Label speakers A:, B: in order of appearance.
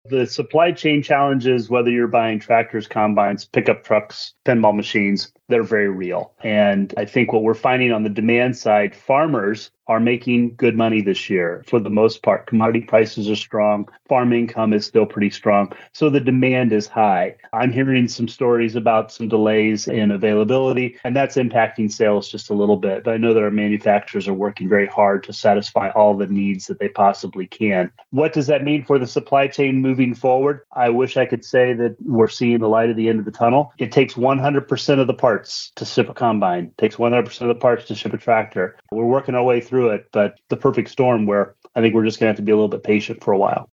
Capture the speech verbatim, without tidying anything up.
A: The supply chain challenges, whether you're buying tractors, combines, pickup trucks, pinball machines, they're very real. And I think what we're finding on the demand side, farmers are making good money this year for the most part. Commodity prices are strong. Farm income is still pretty strong. So the demand is high. I'm hearing some stories about some delays in availability, and that's impacting sales just a little bit. But I know that our manufacturers are working very hard to satisfy all the needs that they possibly can. What does that mean for the supply chain moving forward? I wish I could say that we're seeing the light at the end of the tunnel. It takes one hundred percent of the parts to ship a combine. It takes one hundred percent of the parts to ship a tractor. We're working our way through it, but the perfect storm where I think we're just going to have to be a little bit patient for a while.